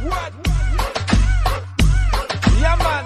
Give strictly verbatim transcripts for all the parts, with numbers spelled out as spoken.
Yeah, man.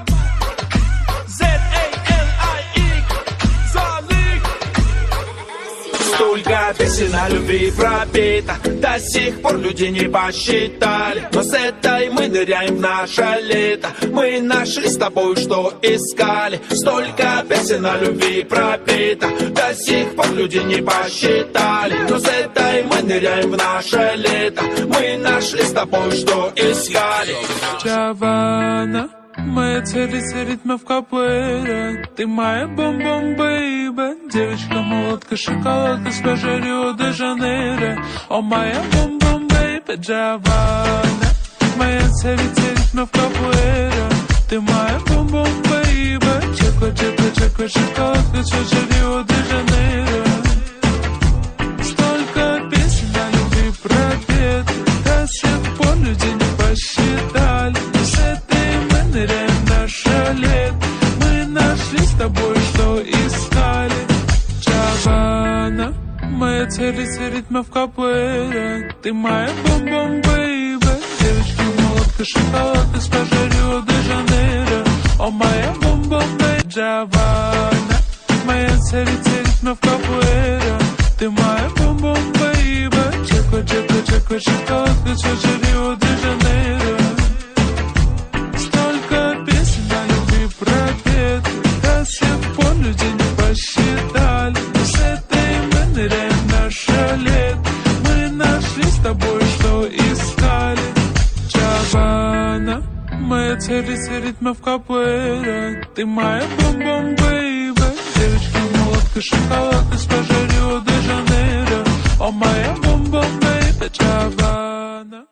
Столько песен о любви пропито, до сих пор люди не посчитали. Но с этой мы ныряем в наше лето. Мы нашли с тобой, что искали. Столько песен о любви пропито, до сих пор люди не посчитали. Но с этой мы ныряем в наше лето. Мы нашли с тобой, что искали. Джавана, моя царица ритмов капуэйра, ты моя бом-бом, бэйба. Девочка, молодка, шоколадка, скажи Рио-де-Жанейро. О, моя бом-бом, бэйба, Джавана, моя царица ритмов капуэйра, ты моя бом-бом, бэйба. Чеко, чеко, чеко, шоколадка, скажи Рио-де-Жанейро. Столько песен о любви пропеты, до сих пор люди не посчитали. Но с этой мы ныряем в наше лето. Мы нашли с тобой, что искали. Джавана, моя царица ритмов капуэйра, ты моя бом-бом, бэйба. Девочка, молодка, шоколадка, скажи Рио-де-Жанейро. О, моя бом-бом, бэйба. Джавана, моя царица ритмов капуэйра, ты моя бом-бом, бэйба. Чеко, чеко, чеко, шоколадка, скажи Рио-де-Жанейро. Столько песен о любви пропеты, до сих пор люди не посчитали. Но с этой мы ныряем в наше лето. Мы нашли с тобой, что искали. Джавана, моя царица ритмов капуэйра, ты моя бом-бом, бэйба. Девочка, молодка, шоколадка, скажи Рио-де-Жанейро. О, моя бом-бом, бэйба, Джавана.